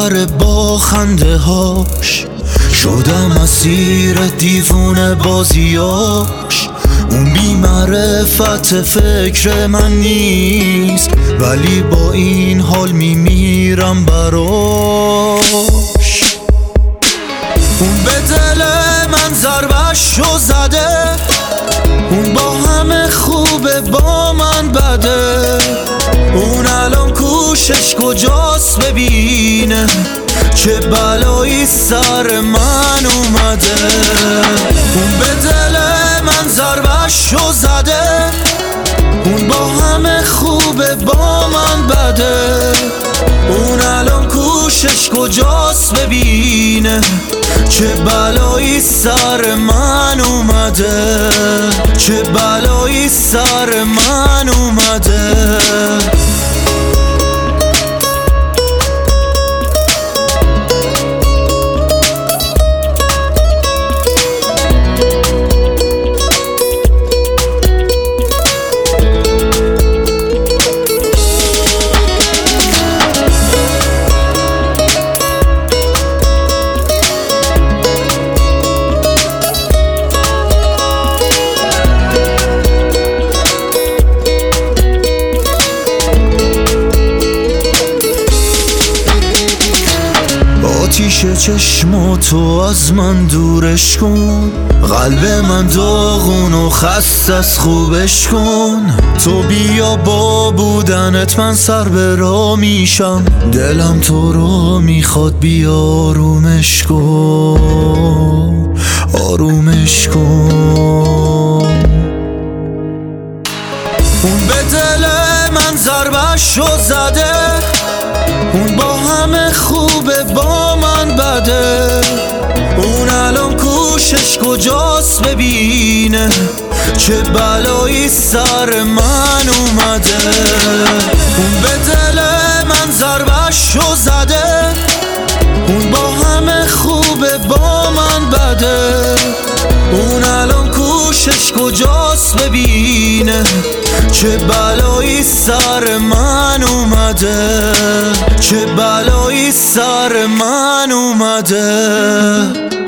ببره با خنده هاش، شدم اسیر دیوونه بازیاش. اون بی معرفت فکر من نیست، ولی با این حال میمیرم براش. اون به دل من ضربه‌شو زده، اون با همه خوبه با من بده. اون الان کوشش کجاست ببینه چه بلایی سر من اومده. اون به دل من ضربه‌شو زده، اون با همه خوبه با من بده. اون الان کوشش کجاست ببینه چه بلایی سر من اومده، چه بلایی سر من اومده. آتیش چشماتو از من دورش کن، قلب من داغون و خسته از خوبش کن. تو بیا با بودنت من سر به راه میشم، دلم تو رو میخواد بیا آرومش کن، آرومش کن. اون به دل من ضربه‌شو زده، اون با همه خوبه با من بده. اون الان کوشش کجاست ببینه چه بلایی سر من اومده. اون به دل من ضربه‌شو زده، اون با همه خوبه با من بده. اون الان کوشش کجاست ببینه چه بلایی سر من اومده، چه بلایی سر من اومده.